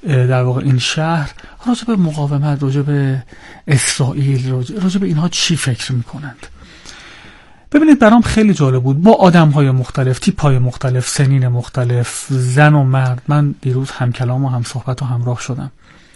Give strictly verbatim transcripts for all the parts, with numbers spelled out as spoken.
در واقع این شهر راجع به مقاومت، راجع به اسرائیل، راجع به اینها چی فکر میکنند. ببینید برام خیلی جالب بود، با آدم‌های مختلف، تیپ‌های مختلف، سنین مختلف، زن و مرد. من دیروز هم کلام و هم صحبت و همراه شدم.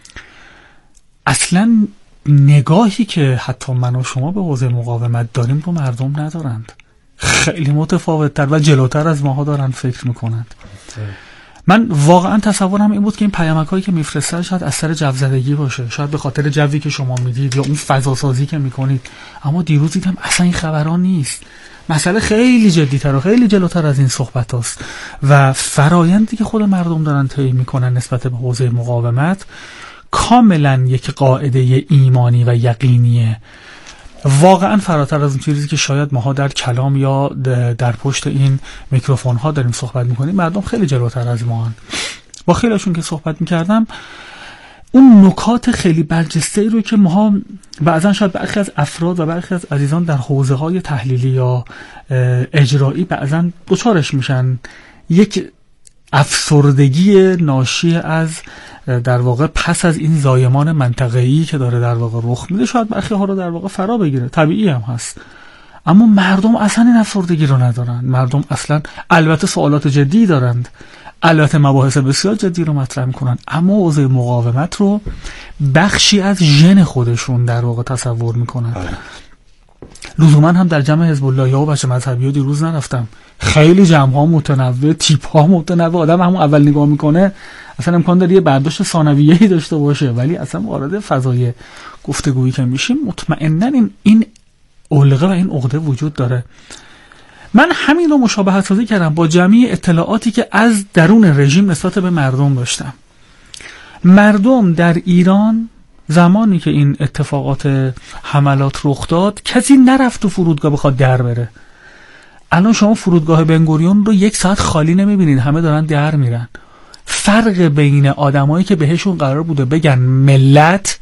اصلا نگاهی که حتی من و شما به حوزه مقاومت داریم رو مردم ندارند. خیلی متفاوت‌تر و جلوتر از ماها دارن فکر میکنند. من واقعا تصورم این بود که این پیامک‌هایی که میفرستن شاید از سر جوزدگی باشه، شاید به خاطر جوی که شما میدید یا اون فضا سازی که میکنید. اما دیروز دیدم اصلا این خبران نیست. مسئله خیلی جدی‌تر و خیلی جلوتر از این صحبت هاست و فرایندی که خود مردم دارن طی میکنن نسبت به حوزه مقاومت کاملا یک قاعده ایمانی و یقینیه، واقعا فراتر از اون چیزی که شاید ماها در کلام یا در پشت این میکروفون ها داریم صحبت میکنیم. مردم خیلی جلوتر از ما هن. با خیلیشون که صحبت میکردم اون نکات خیلی برجسته ای رو که ماها بعضا شاید برخی از افراد و برخی از عزیزان در حوزه های تحلیلی یا اجرایی بعضا دچارش میشن، یک افسردگی ناشی از در واقع پس از این زایمان منطقه‌ای که داره در واقع رخ میده، شاید برخی ها رو در واقع فرا بگیره، طبیعی هم هست. اما مردم اصلا این افسردگی رو ندارن. مردم اصلا البته سوالات جدی دارند، البته مباحث بسیار جدی رو مطرح میکنن، اما حوزه مقاومت رو بخشی از ژن خودشون در واقع تصور میکنن. لزوما هم در جمع حزب الله یا بچه مذهبی دیروز نرفتم. خیلی جمع ها متنوع، تیپ ها متنوع. آدم همون اول نگاه میکنه اصلا امکان داره یه برداشت ثانویه‌ای داشته باشه، ولی اصلا وارد فضای گفتگویی که میشیم مطمئناً این این علقه و این عقده وجود داره. من همین رو مشابهت سازی کردم با جمعی اطلاعاتی که از درون رژیم نسبت به مردم داشتم. مردم در ایران زمانی که این اتفاقات حملات رخ داد کسی نرفت تو فرودگاه بخواد در بره. الان شما فرودگاه بنگوریون رو یک ساعت خالی نمیبینید، همه دارن در میرن. فرق بین آدمایی که بهشون قرار بوده بگن ملت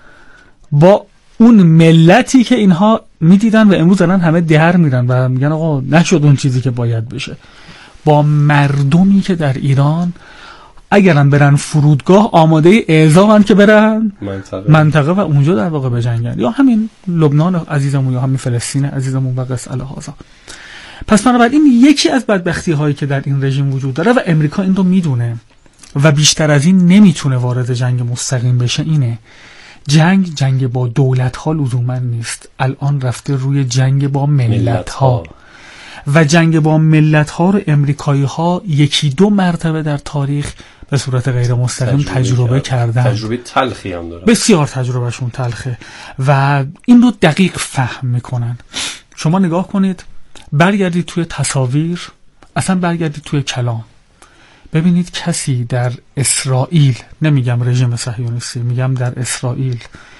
با اون ملتی که اینها میدیدن و امروز الان همه در میرن و میگن آقا نشد اون چیزی که باید بشه، با مردمی که در ایران اگرن برن فرودگاه آماده اعزامن که برن منطقه, منطقه و اونجا در واقع بجنگن، یا همین لبنان عزیزمون یا همین فلسطین عزیزمون و قصه الهازا. پس بنابراین یکی از بدبختی هایی که در این رژیم وجود داره و امریکا این رو میدونه و بیشتر از این نمیتونه وارد جنگ مستقیم بشه اینه جنگ جنگ با دولت ها لزوما نیست، الان رفته روی جنگ با ملت ها و جنگ با ملت ها رو امریکایی ها یکی دو مرتبه در تاریخ به صورت غیر مستقیم تجربه, تجربه کردن. تجربه تلخی هم داره، بسیار تجربهشون تلخه و این رو دقیق فهم میکنن. شما نگاه کنید، برگردید توی تصاویر، اصلا برگردید توی کلام، ببینید کسی در اسرائیل، نمیگم رژیم صهیونیستی، میگم در اسرائیل،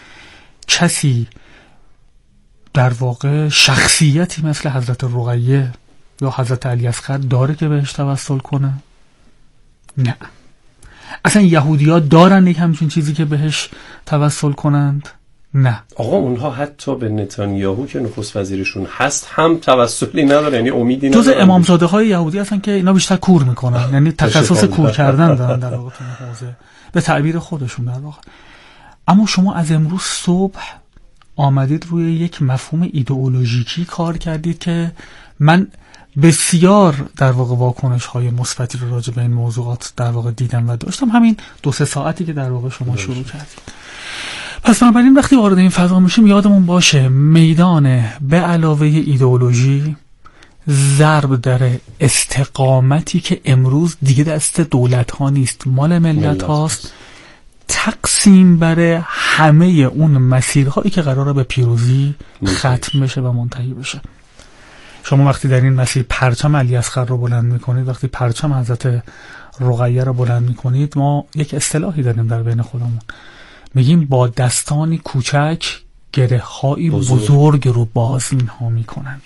کسی در واقع شخصیتی مثل حضرت رقیه یا حضرت علی اصغر داره که بهش توسل کنه؟ نه. اصلا یهودی‌ها دارن یک همچین چیزی که بهش توسل کنند؟ نه. آقا اونها حتی به نتانیاهو که نخست وزیرشون هست هم توسلی نداره، یعنی امیدی نداره. جز امامزاده های یهودی هستن که اینا بیشتر کور میکنن، یعنی تخصص کور کردن دارن در واقع تو حوزه، به تعبیر خودشون در واقع. اما شما از امروز صبح آمدید روی یک مفهوم ایدئولوژیکی کار کردید که من بسیار در واقع واکنش های مثبتی رو راجع به این موضوعات در واقع دیدم و داشتم همین دو سه ساعتی که در واقع شما شروع کردید. پس بنابراین وقتی وارد این فضا میشیم یادمون باشه میدان به علاوه ایدئولوژی ضرب در استقامتی که امروز دیگه دست دولت ها نیست، مال ملت هاست، تقسیم بر همه اون مسیرهایی که قراره به پیروزی ختم بشه و منتهی بشه. شما وقتی در این مسیر پرچم علی اصغر رو بلند میکنید، وقتی پرچم حضرت رقیه رو بلند میکنید، ما یک اصطلاحی داریم در بین خودمون، میگیم با دستانی کوچک گره هایی بزرگ. بزرگ رو باز اینها میکنند.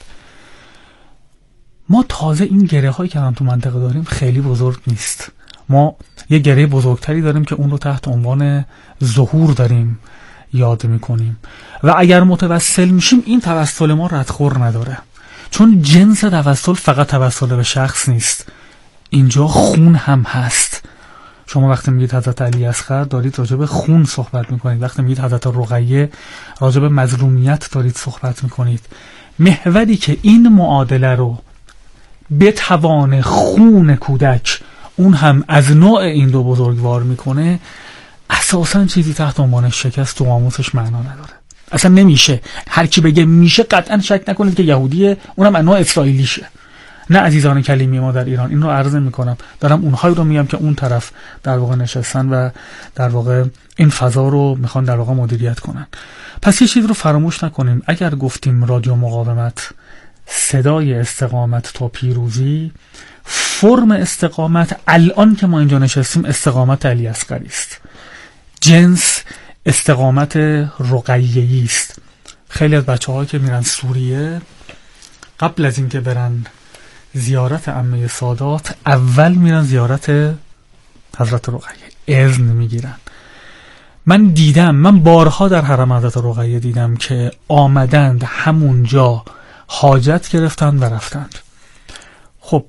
ما تازه این گره هایی که هم تو منطقه داریم خیلی بزرگ نیست، ما یه گره بزرگتری داریم که اون رو تحت عنوان ظهور داریم یاد میکنیم و اگر متوسل میشیم این توسل ما ردخور نداره، چون جنس توسل فقط توسل به شخص نیست، اینجا خون هم هست، شما وقتی میگید حضرت علی اصغر دارید راجع به خون صحبت میکنید، وقتی میگید حضرت رقیه راجع به مظلومیت دارید صحبت میکنید. محوری که این معادله رو به توان خون کودک اون هم از نوع این دو بزرگوار میکنه، اساساً چیزی تحت عنوان شکست تو قاموسش معنا نداره. اصلا نمیشه. هر کی بگه میشه قطعا شک نکنید که یهودیه، اونم از نوع اسرائیلیشه. نه عزیزان کلیمی ما در ایران، این رو عرض میکنم، دارم اونهایی رو میگم که اون طرف در واقع نشستن و در واقع این فضا رو میخوان در واقع مدیریت کنن. پس یه چیز رو فراموش نکنیم، اگر گفتیم رادیو مقاومت صدای استقامت تا پیروزی، فرم استقامت الان که ما اینجا نشستیم استقامت علی اصغری است، جنس استقامت رقیه‌ای است. خیلی از بچه‌ها که میرن سوریه قبل از اینکه برن زیارت عمه سادات اول میرن زیارت حضرت رقیه، اذن میگیرن. من دیدم، من بارها در حرم حضرت رقیه دیدم که آمدند همونجا حاجت گرفتند و رفتند. خب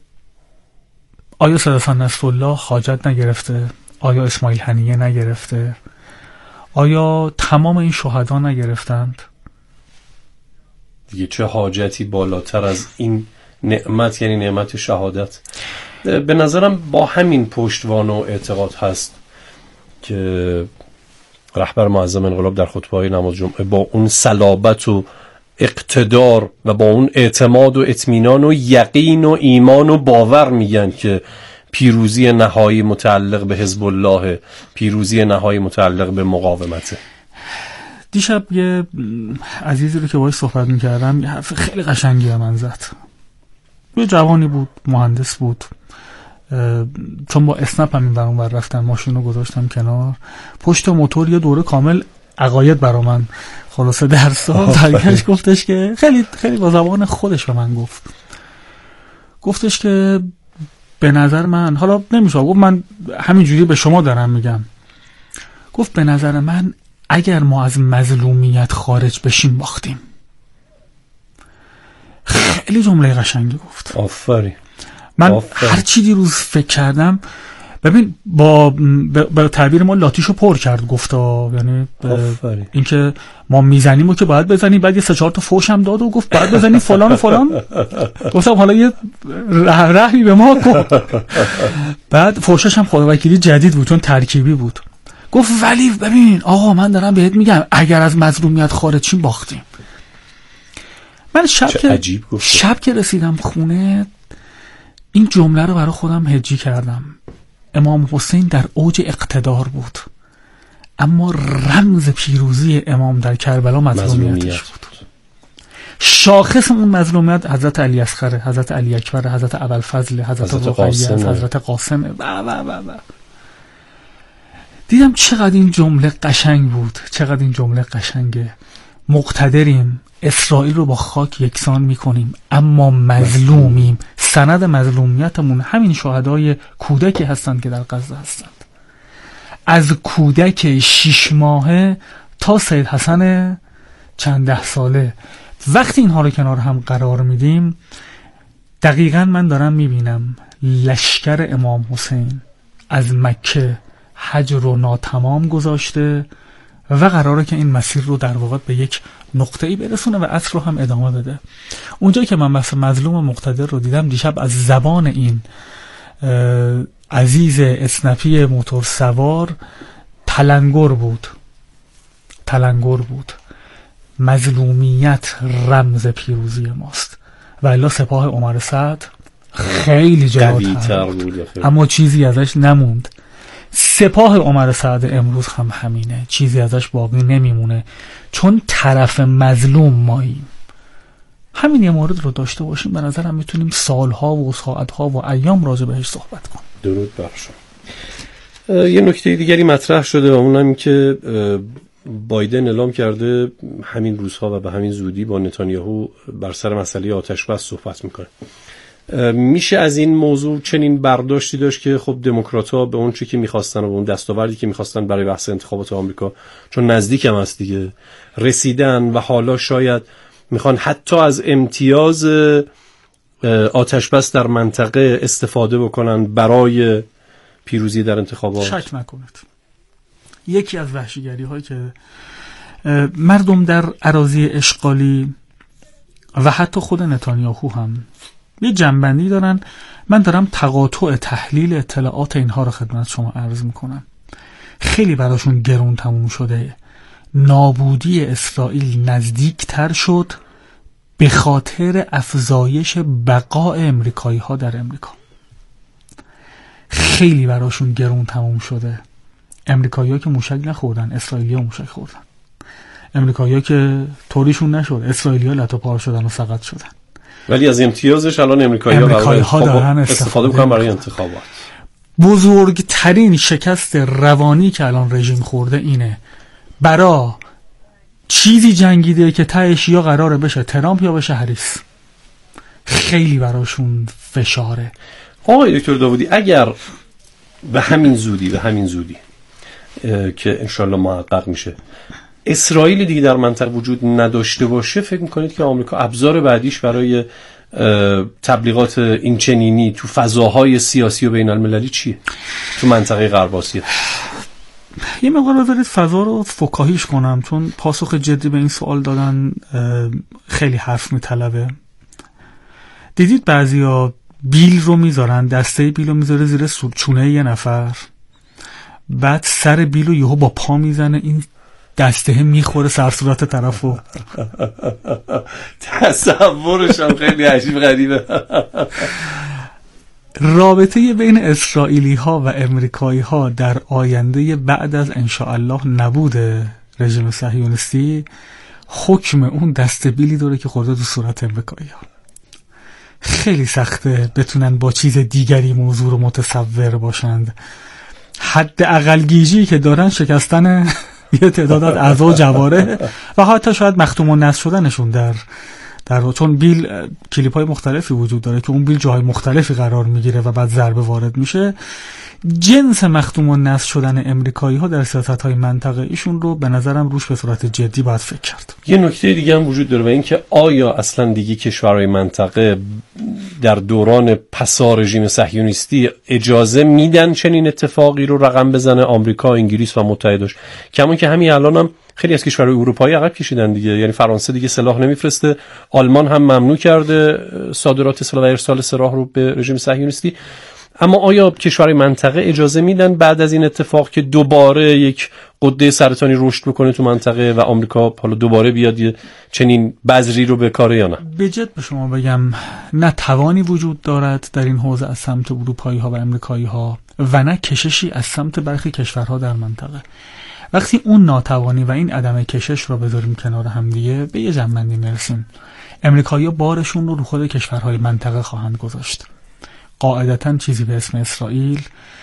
آیا سید حسن نصرالله حاجت نگرفته؟ آیا اسماعیل هنیه نگرفته؟ آیا تمام این شهدا نگرفتند؟ دیگه چه حاجتی بالاتر از این نعمت، یعنی نعمت شهادت. به نظرم با همین پشتوانه و اعتقاد هست که رهبر معظم انقلاب در خطبه‌های نماز جمعه با اون صلابت و اقتدار و با اون اعتماد و اطمینان و یقین و ایمان و باور میگن که پیروزی نهایی متعلق به حزب الله، پیروزی نهایی متعلق به مقاومته. دیشب یه عزیزی رو که باهاش صحبت میکردم یه حرف خیلی قشنگی به من زد. یه جوانی بود، مهندس بود، چون با اسنپ همین برام بر رفتن ماشین رو گذاشتم کنار، پشت موتور یه دوره کامل عقاید برا من خلاصه درس داد. برگشت گفتش که خیلی خیلی با زبان خودش به من گفت گفتش که به نظر من، حالا نمیشه گفت من همینجوری به شما دارم میگم، گفت به نظر من اگر ما از مظلومیت خارج بشیم باختیم. خیلی جمله قشنگی گفت. آفرین. من آفرین. هر چی دیروز فکر کردم، ببین با به تعبیر ما لاتیشو پر کرد گفتا، یعنی اینکه ما میزنیم و که باید بزنیم، بعد یه سه چهار تا فوش هم داد و گفت باید بزنیم فلان و فلان. گفتم حالا یه رحمی به ما کن. بعد فوشش هم خداوکیلی جدید بود چون ترکیبی بود. گفت ولی ببین آقا من دارم بهت میگم اگر از مظلومیت خارج شیم باختیم. من شب که شب که رسیدم خونه این جمله رو برای خودم هجی کردم. امام حسین در اوج اقتدار بود، اما رمز پیروزی امام در کربلا مظلومیتش بود. شاخص اون مظلومیت حضرت علی اصغر، حضرت علی اکبر، حضرت ابوالفضل، حضرت رقیه، حضرت قاسم و و و و دیدم چقدر این جمله قشنگ بود، چقدر این جمله قشنگه. مقتدریم، اسرائیل رو با خاک یکسان میکنیم، اما مظلومیم. سند مظلومیتمون همین شهدای کودکی هستند که در غزه هستند، از کودک شش ماهه تا سید حسن چند ده ساله. وقتی اینها رو کنار هم قرار میدیم دقیقاً من دارم میبینم لشکر امام حسین از مکه حج رو ناتمام گذاشته و قراره که این مسیر رو در واقع به یک نقطه‌ای برسونه و عصر رو هم ادامه بده. اونجایی که من بحث مظلوم و مقتدر رو دیدم دیشب از زبان این عزیز اسنپی موتور سوار تلنگر بود تلنگر بود مظلومیت رمز پیروزی ماست و الا سپاه عمر سعد خیلی جلوتر بود اما چیزی ازش نموند. سپاه عمر سعد امروز هم همینه، چیزی ازش باقی نمیمونه چون طرف مظلوم ماییم. همین یه مورد رو داشته باشیم به نظرم میتونیم سالها و ساعتها و ایام راجع بهش صحبت کنیم. درود بر شما. یه نکته دیگری مطرح شده و اونم این که بایدن اعلام کرده همین روزها و به همین زودی با نتانیاهو بر سر مسئله آتش بس صحبت میکنه. میشه از این موضوع چنین برداشتی داشت که خب دموکرات‌ها به اون چیزی که می‌خواستن و به اون دستاوردی که می‌خواستن برای بحث انتخابات آمریکا، چون نزدیک هم هست دیگه، رسیدن و حالا شاید میخوان حتی از امتیاز آتش بس در منطقه استفاده بکنن برای پیروزی در انتخابات؟ شک نکنید یکی از وحشیگری هایی که مردم در اراضی اشغالی و حتی خود نتانیاهو هم یه جنبندی دارن. من دارم تقاطع تحلیل اطلاعات اینها رو خدمت شما عرض میکنم. خیلی براشون گرون تموم شده. نابودی اسرائیل نزدیک تر شد به خاطر افزایش بقای امریکایی ها در امریکا. خیلی براشون گرون تموم شده. امریکایی ها که موشک نخوردن، اسرائیلی ها موشک خوردن. امریکایی ها که طوریشون نشد، اسرائیلی ها لطو پار شدن و سقط شدن. ولی از امتیازش الان امریکایی ها دارن استفاده میکنن برای انتخابات. بزرگترین شکست روانی که الان رژیم خورده اینه. برا چیزی جنگیده که تهش یا قراره بشه ترامپ یا بشه هریس. خیلی براشون فشاره. آقای دکتر داوودی، اگر به همین زودی به همین زودی که انشالله محقق میشه اسرائیل دیگه در منطقه وجود نداشته باشه، فکر میکنید که آمریکا ابزار بعدیش برای تبلیغات این چنینی تو فضاهای سیاسی و بین المللی چیه؟ تو منطقه غرب آسیا. یه مقدار بذارید فضا رو فکاهیش کنم، چون پاسخ جدی به این سوال دادن خیلی حرف میطلبه. دیدید بعضیا بیل رو میذارن، دسته بیل رو میذاره زیر چونه یه نفر، بعد سر بیل رو یهو با پا میزنه، این دسته میخوره سر صورت طرفو. تصورش هم خیلی عجیب غریبه. رابطه بین اسرائیلی ها و امریکایی ها در آینده بعد از انشاءالله نبود رژیم صهیونیستی حکم اون دسته بیلی داره که خورده تو صورت امریکایی ها. خیلی سخته بتونن با چیز دیگری موضوع رو متصور باشند. حد اقل گیجی که دارن شکستن یه تعداد از اعضا و جواره و حتی شاید مختوم النصر شدنشون در در چون بیل کلیپ های مختلفی وجود داره که اون بیل جاهای مختلفی قرار میگیره و بعد ضربه وارد میشه. جنس مختوم النصر شدن امریکایی ها در سیاست های منطقه ایشون رو به نظرم روش به صورت جدی باید فکر کرد. یه نکته دیگه هم وجود داره و این که آیا اصلا دیگه کشورهای منطقه در دوران پسا رژیم صهیونیستی اجازه میدن چنین اتفاقی رو رقم بزنه؟ آمریکا، انگلیس و متحداش، کما که همین الان هم خیلی از کشورهای اروپایی عقب کشیدن دیگه. یعنی فرانسه دیگه سلاح نمیفرسته، آلمان هم ممنوع کرده صادرات سلاح و ارسال سلاح رو به رژیم صهیونیستی. اما آیا کشورهای منطقه اجازه میدن بعد از این اتفاق که دوباره یک غده سرطانی رشد بکنه تو منطقه و آمریکا حالا دوباره بیاد یه چنین بذری رو بکاره یا نه؟ به جد به شما بگم نه توانی وجود دارد در این حوزه از سمت اروپایی ها و امریکایی ها و نه کششی از سمت برخی کشورها در منطقه. وقتی اون ناتوانی و این عدم کشش رو بذاریم کنار هم دیگه به یه جنبندی میرسیم. امریکایی‌ها بارشون رو رو خود کشورهای منطقه خواهند گذاشت. قاعدتاً چیزی به اسم اسرائیل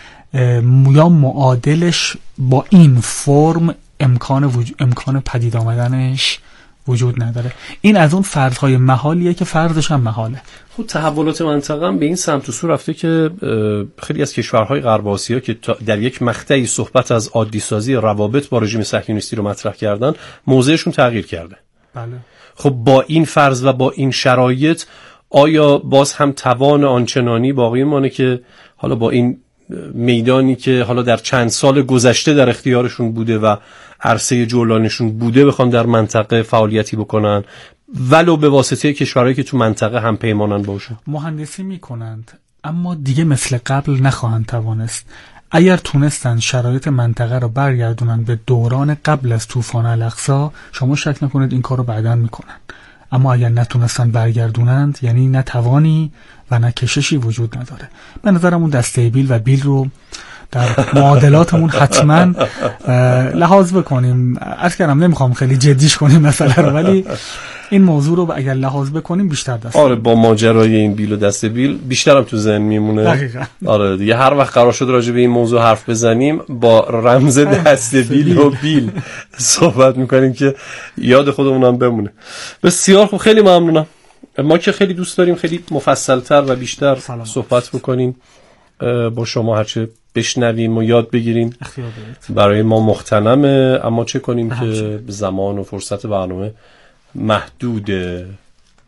یا معادلش با این فرم امکان وجود، امکان پدید آمدنش وجود نداره. این از اون فرض‌های محالیه که فرضش هم محاله. خود تحولات منطقه هم به این سمت و سو رفته که خیلی از کشورهای غرب آسیا که در یک مقطعی صحبت از عادی سازی روابط با رژیم صهیونیستی رو مطرح کردن، موضعشون تغییر کرده. بله. خب با این فرض و با این شرایط آیا باز هم توان آنچنانی باقی مانه که حالا با این میدانی که حالا در چند سال گذشته در اختیارشون بوده و عرصه جولانشون بوده بخوان در منطقه فعالیتی بکنن، ولو به واسطه کشورهایی که تو منطقه هم پیمانن باشن؟ مهندسی میکنند اما دیگه مثل قبل نخواهند توانست. اگر تونستن شرایط منطقه رو برگردونن به دوران قبل از طوفان الاقصی، شما شک نکنید این کار رو بعداً میکنن. اما اگر نتونستن برگردونند یعنی نه توانی و نه کششی وجود نداره. به نظرم اون دسته بیل و بیل رو در معادلاتمون حتما لحاظ بکنیم. عرض کردم نمیخوام خیلی جدیش کنیم مسئله رو، ولی این موضوع رو اگر لحاظ بکنیم بیشتر دست. آره با ماجرای این بیل و دست بیل بیشترم تو ذهن میمونه. دقیقاً. آره دیگه هر وقت قرار شد راجع به این موضوع حرف بزنیم با رمز دست بیل و بیل صحبت میکنیم که یاد خودمونم بمونه. بسیار خوب، خیلی ممنونم. ما که خیلی دوست داریم خیلی مفصل‌تر و بیشتر سلامت. صحبت بکنیم با شما، هرچه بشنویم و یاد بگیریم برای ما مغتنمه، اما چه کنیم که زمان و فرصت برنامه محدوده.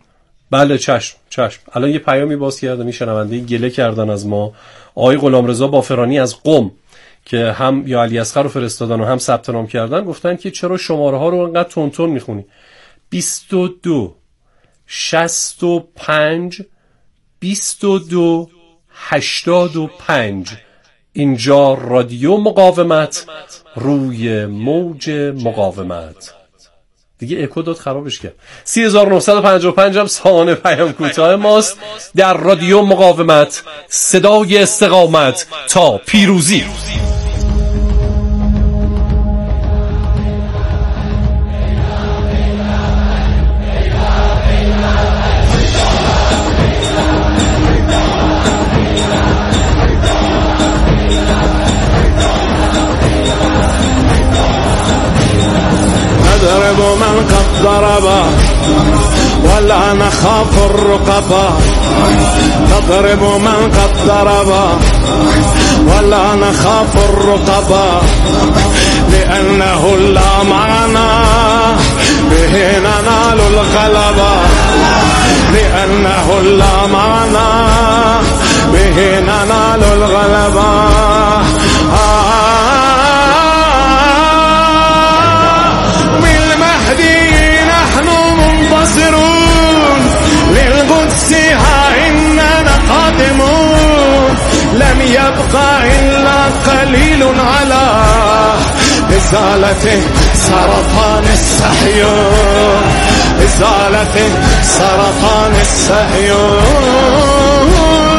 بله چشم چشم. الان یه پیامی باز کردم، این شنونده گله کردن از ما، آقای غلامرضا بافرانی از قم که هم یا علی اصغر رو فرستادن و هم ثبت نام کردن، گفتن که چرا شماره ها رو انقدر تون تون میخونی؟ بیست و دو شصت و پنج بیست و دو هشتاد و پنج. اینجا رادیو مقاومت روی موج مقاومت. دیگه اکو داد خرابش کرد. سی هزار و نهصد و پنجاه و پنج هم سامانه پیام کوتاه ماست در رادیو مقاومت، صدای استقامت تا پیروزی. نضرب من قد ضرب ولا نخاف الرقبا، نضرب من قد ضرب ولا نخاف الرقبا، لأنه لا معنا به ننال الغلبة، لأنه لا معنا به ننال الغلبة. للقدس ها إننا قادمون، لم يبقى إلا قليل على إزالة سرطان الصهيون، إزالة سرطان الصهيون.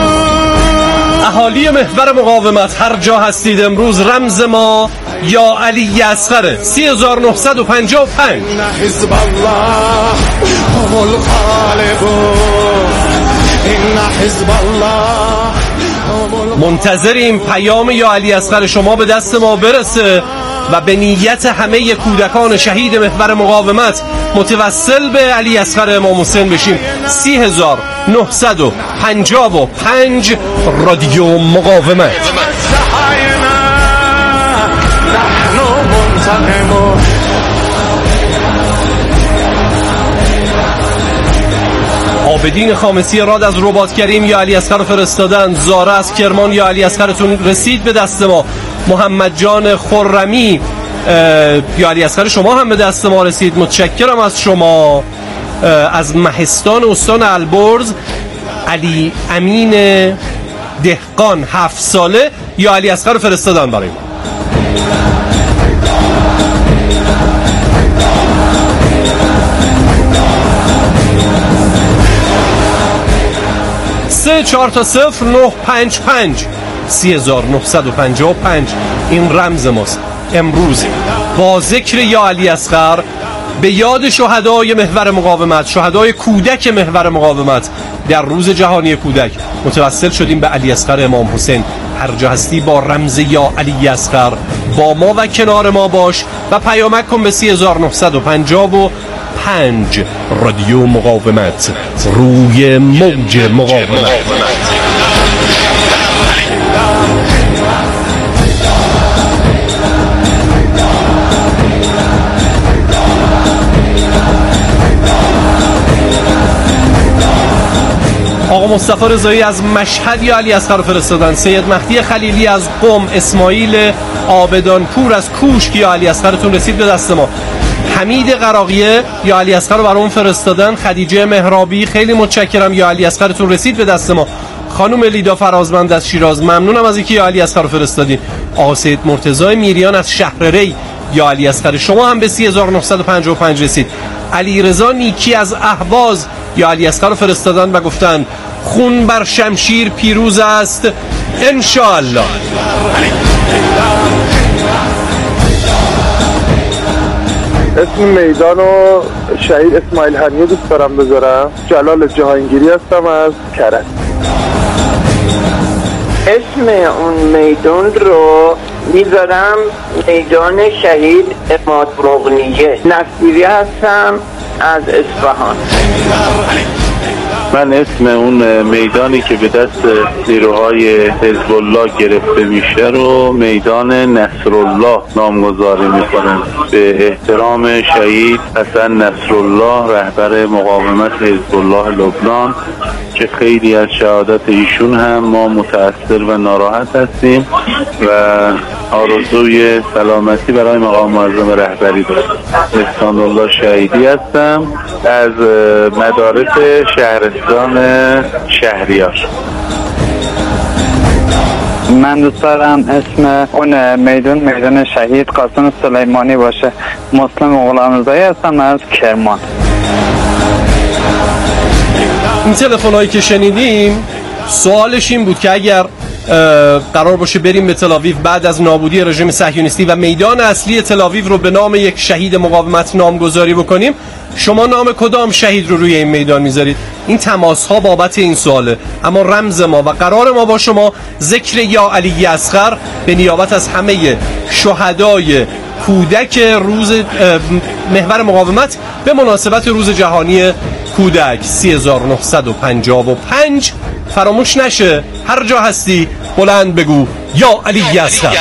اهالی محور مقاومت هر جا هستید، امروز رمز ما یا علی اصغر سی هزار و نهصد و پنجاه و پنج. حزب الله هم الغالبون، این حزب الله. منتظریم پیام یا علی اصغر شما به دست ما برسه و به نیت همه کودکان شهید محور مقاومت متوسل به علی اصغر امام حسین بشیم. سی هزار و نهصد و پنجاه و پنج رادیو مقاومت. عابدین خامسی راد از رباط کریم یا علی اصغر فرستادن. زاره از کرمان یا علی اصغرتون رسید به دست ما. محمد جان خرمی یا علی اصغر شما هم به دست ما رسید، متشکرم از شما. از مهستان استان البرز علی امین دهقان هفت ساله یا علی اصغر فرستادن برای ما. سه چهار تا صفر نه پنج پنج سی هزار و نهصد و پنجاه و پنج این رمز ماست. امروز با ذکر یا علی اصغر به یاد شهدای محور مقاومت، شهدای کودک محور مقاومت در روز جهانی کودک متوسل شدیم به علی اصغر امام حسین. هر جا هستی با رمز یا علی اصغر با ما و کنار ما باش و پیامک کن به سی هزار و نهصد و پنجاه و پنج. رادیو مقاومت روی موج مقاومت. آقا مصطفی رضایی از مشهد یا علی اصغر فرستادن. سید مهدی خلیلی از قم، اسماعیل آبدان پور از کوشک یا علی اصغرتون رسید به دست ما. حمید قراقیه یا علی اصغر رو برام فرستادن. خدیجه مهرابی خیلی متشکرم یا علی اصغرتون رسید به دست ما. خانم لیدا فرازمند از شیراز ممنونم از اینکه یا علی اصغر رو فرستادین. آقا سید مرتضی میریان از شهر ری یا علی اصغر شما هم به سی هزار و نهصد و پنجاه و پنج رسید. علی رضا نیکی از اهواز یا علی اصغر رو فرستادن و گفتن خون بر شمشیر پیروز است ان شاء الله. اسم میدان و شهید اسماعیل هنیه دوست دارم بذارم. جلال جهانگیری هستم از کرج. اسم اون میدان رو میذارم میدان شهید اماد مغنیه. نصیری هستم از اصفهان. من اسم اون میدانی که به دست نیروهای حزب الله گرفته میشه رو میدان نصرالله نامگذاری میکنم به احترام شهید حسن نصرالله رهبر مقاومت حزب الله لبنان که خیلی از شهادت ایشون هم ما متأثر و ناراحت هستیم و آرزوی سلامتی برای مقام معظم رهبری دارم. احسان الله شهیدی هستم از مدارس شهرستان شهریار. من دوست دارم اسم اون میدان میدان شهید قاسم سلیمانی باشه. مسلم غلامرضایی هستم از کرمان. این تلفن هایی که شنیدیم سوالش این بود که اگر قرار باشه بریم به تل‌آویو بعد از نابودی رژیم صهیونیستی و میدان اصلی تل‌آویو رو به نام یک شهید مقاومت نامگذاری بکنیم، شما نام کدام شهید رو روی این میدان میذارید؟ این تماس ها بابت این سواله، اما رمز ما و قرار ما با شما ذکر یا علی اصغر به نیابت از همه شهدای کودک روز محور مقاومت به مناسبت روز جهانی کودک سه هزار و نهصد و پنجاه و پنج فراموش نشه. هر جا هستی بلند بگو یا علی اصغر.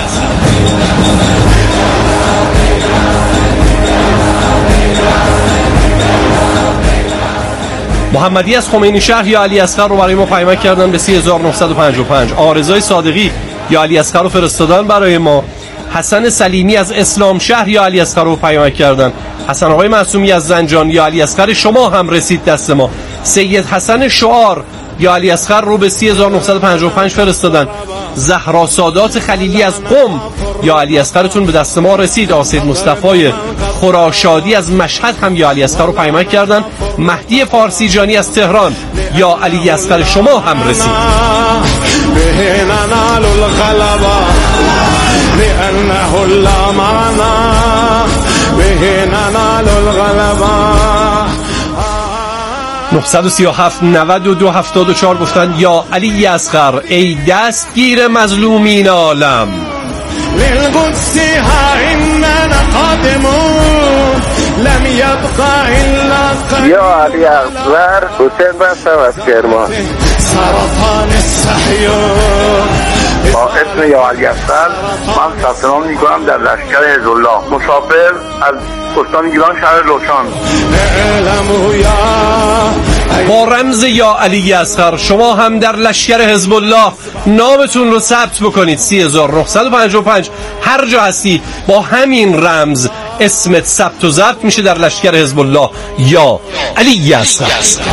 محمدی از خمینی شهر یا علی اصغر رو برای ما پیامک کردن به سه هزار و نهصد و پنجاه و پنج. آرزای صادقی یا علی اصغر رو فرستادن برای ما. حسن سلیمی از اسلام شهر یا علی اصغر رو پیامک کردن. حسن آقای معصومی از زنجان یا علی اصغر شما هم رسید دست ما. سید حسن شعار یا علی اصغر رو به سه هزار و نهصد و پنجاه و پنج فرستادن. زهرا سادات خلیلی از قم یا علی اصغرتون به دست ما رسید. آسید مصطفی خراشادی از مشهد هم یا علی اصغر رو پیامک کردن. مهدی فارسی جانی از تهران یا علی اصغر شما هم رسید. نه سه هفت نود و دو هفتاد و چهار گفتن یا علی اصغر ای دستگیر مظلومین عالم. یا علی اصغر حسین بستم از کرمان. با اسم یا علی اصغر من ثبت نام میکنم در لشکر حزب الله، مسافر از استان گیلان شهر لوچان. با رمز یا علی اصغر شما هم در لشکر حزب الله نامتون رو ثبت بکنید. سه هزار و نهصد و پنجاه و پنج هر جا هستی با همین رمز اسمت ثبت و ضبط میشه در لشکر حزب الله یا علی اصغر.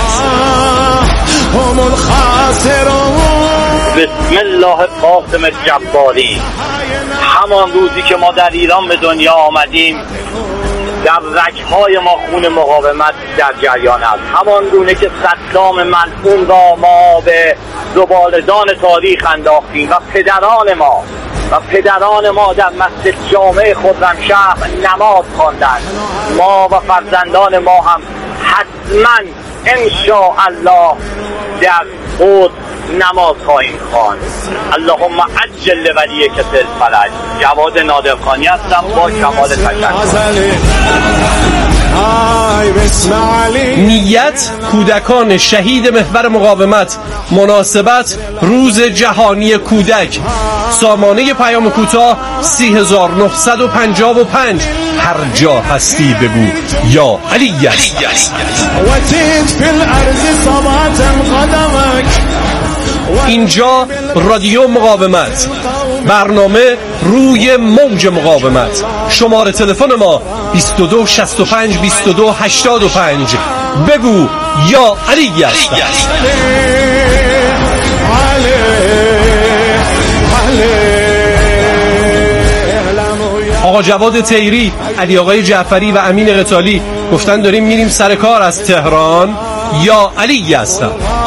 بسم الله قاسم جباری. همان روزی که ما در ایران به دنیا آمدیم در رگ‌های ما خون مقاومت در جریان است. همان گونه که صدام ملعون را ما به زباله‌دان تاریخ انداختیم و پدران ما و پدران ما در مسجد جامع خرمشهر نماز خواندند، ما و فرزندان ما هم حتما انشاءالله در خود نماز خواهیم خواند. اللهم عجل ولیک الفرج. جواد نادرخانی هستم با کمال تشکر. نیت کودکان شهید محور مقاومت مناسبت روز جهانی کودک. سامانه پیام کوتاه سه هزار و نهصد و پنجاه و پنج. هر جا هستی بگو یا علی اصغر. اینجا رادیو مقاومت، برنامه روی موج مقاومت. شماره تلفن ما بیست و دو شصت و پنج بیست و دو هشتاد و پنج. بگو یا علی اصغر. آقا جواد تیری، علی آقای جعفری و امین قتالی گفتن داریم میریم سر کار از تهران یا علی اصغر.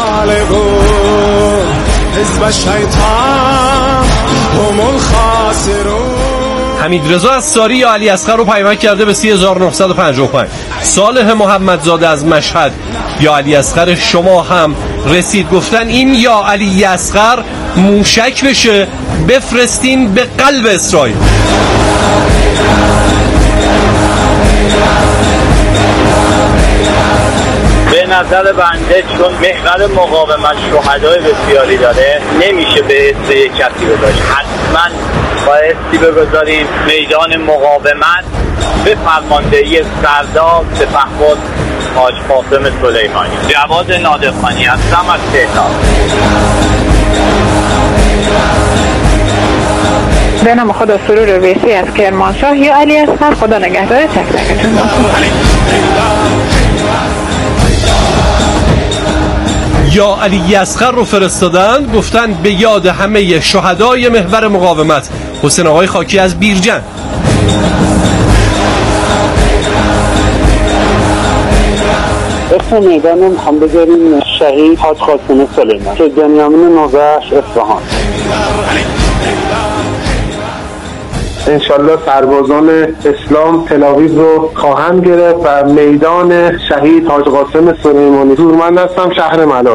حمید رضا از ساری یا علی اصغر رو پیامک کرده به سه هزار و نهصد و پنجاه و پنج. صالح محمدزاده از مشهد یا علی اصغر شما هم رسید. گفتن این یا علی اصغر موشک بشه بفرستین به قلب اسرائیل. به نظر بنده چون محور مقاومت شهدای بسیاری داره نمیشه به اسم یک کسی بذاریم، حتما بایستی بگذاریم میدان مقاومت به فرماندهی سردار سپهبد حاج قاسم سلیمانی. جواد نادرخانی هستم از تهران. به نام خدا سرور ویسی از کرمانشاه یا علی اصغر. خدا نگهدار تک تکتون. یا علی اصغر رو فرستادن، گفتن به یاد همه شهدای محور مقاومت. حسین آقای خاکی از بیرجن. اسم میدان میخوام بذاریم شهید حاج قاسم سلیمانی که بنیامین نوزش اصفهان. انشالله سربازان اسلام تلاویز رو خواهند گرفت و میدان شهید حاج قاسم سلیمانی. زورمند هستم، شهر ملات.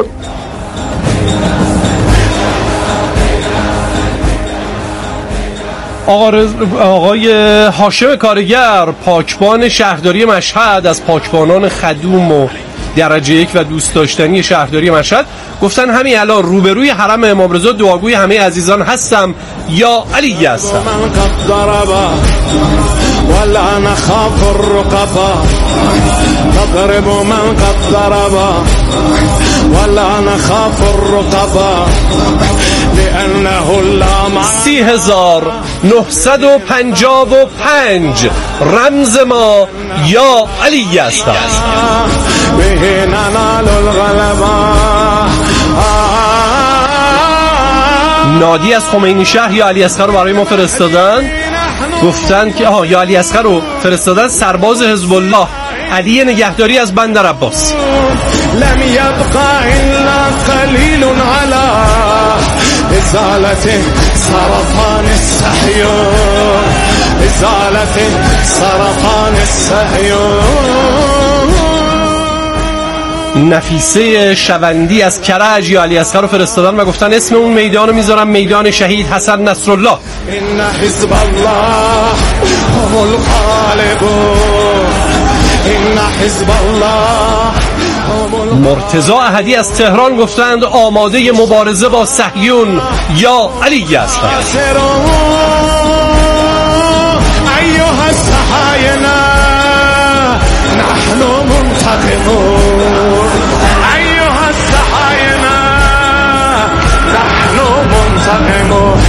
آقای هاشم کارگر، پاکبان شهرداری مشهد، از پاکبانان خدوم و درجه یک و دوست داشتنی شهرداری مشهد، گفتن همین الان روبروی حرم امام رضا دعاگوی همه عزیزان هستم. یا علی هستم. ولا نخاف الرقبة تضرب من قد ضربا ولا نخاف الرقبة لأنه لا. سی هزار نهصد و پنجاه و پنج رمز ما یا علی هستم. به ننال الغلبة. نادی از خمینی شهر یا علی اصغر رو برای ما فرستادن، گفتن که آها یا علی اصغر رو فرستادن، سرباز حزب الله علی نگهداری از بندر عباس. لم يبقى إلا قليل على إزالة سرطان الصهيون إزالة سرطان الصهيون. نفیسه شوندی از کرج یا علی اصغر رو فرستادن و گفتن اسم اون میدان رو میذارم میدان شهید حسن نصرالله. إن حزب الله هم الغالبون إن حزب الله. مرتضی احدی از تهران گفتند آماده مبارزه با صهیون یا علی هستند. ایها الصهاینه نحن منتقمون ایها الصهاینه نحن منتقمون.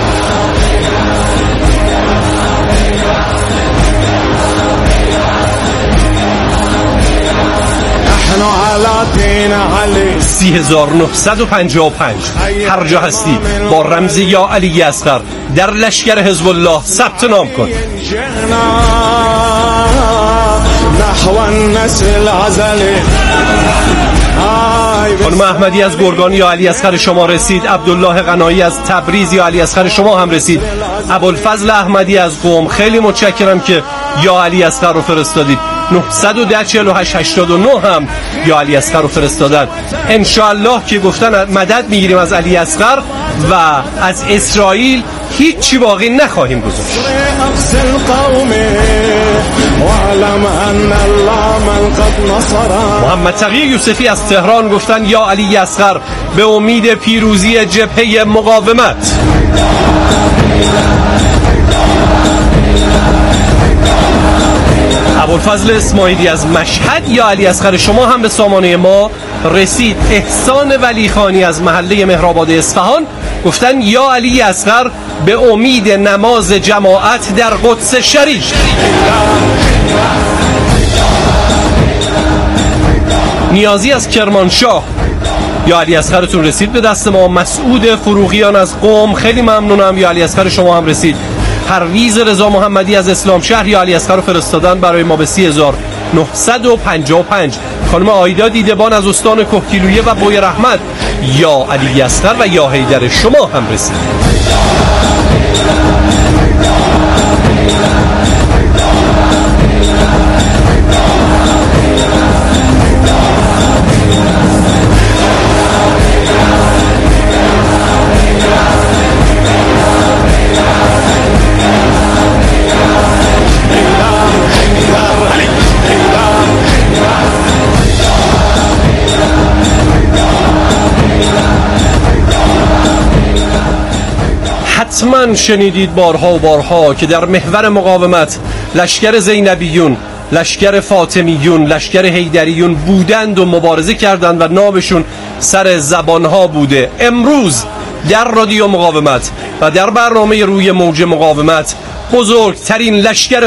سی هزار نهصد و پنجاه و پنج هر جا هستی با رمز یا علی اصغر در لشکر حزب الله ثبت نام کن. خانم احمدی از گرگان یا علی اصغر شما رسید. عبدالله قنایی از تبریز یا علی اصغر شما هم رسید. ابوالفضل احمدی از قم، خیلی متشکرم که یا علی اصغر رو فرستادید. نهصد و ده چهل و هشت هشتاد و نه هم یا علی اصغر رو فرستادن. انشاءالله که گفتن مدد میگیریم از علی اصغر و از اسرائیل هیچی باقی نخواهیم گذاشت. محمد تقی یوسفی از تهران گفتن یا علی اصغر به امید پیروزی جبهه مقاومت. ابوالفضل اسماعیلی از مشهد یا علی اصغر شما هم به سامانه ما رسید. احسان ولیخانی از محله مهرآباد اصفهان گفتن یا علی اصغر به امید نماز جماعت در قدس شریف. نیازی از کرمانشاه یا علی اصغرتون رسید به دست ما. مسعود فروغیان از قم، خیلی ممنونم یا علی اصغر شما هم رسید. پرویز رضا محمدی از اسلام شهر یا علی اصغر رو فرستادن برای ما به سی هزار نهصد و پنجاه و پنج. خانم آیدا دیدبان از استان کهگیلویه و بوی رحمت یا علی اصغر و یا حیدر شما هم رسید. حتما شنیدید بارها و بارها که در محور مقاومت لشکر زینبیون، لشکر فاطمیون، لشکر حیدریون بودند و مبارزه کردند و نامشون سر زبانها بوده. امروز در رادیو مقاومت و در برنامه روی موج مقاومت بزرگترین لشکر